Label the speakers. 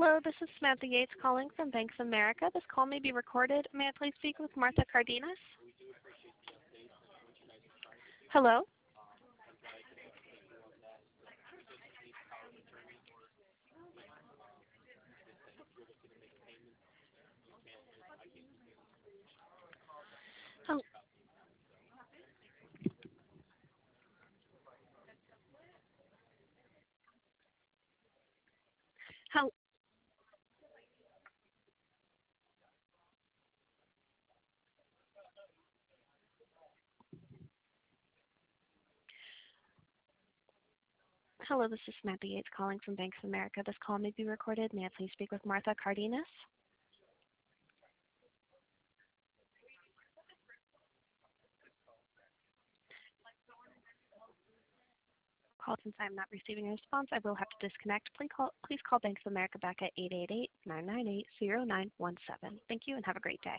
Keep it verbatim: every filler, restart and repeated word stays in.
Speaker 1: Hello, this is Samantha Yates calling from Bank of America. This call may be recorded. May I please speak with Martha Cardenas? Hello? Hel- hel- Hello, this is Samantha Yates calling from Bank of America. This call may be recorded. May I please speak with Martha Cardenas? Call since I am not receiving a response. I will have to disconnect. Please call, please call Bank of America back at eight eight eight, nine nine eight, zero nine one seven. Thank you and have a great day.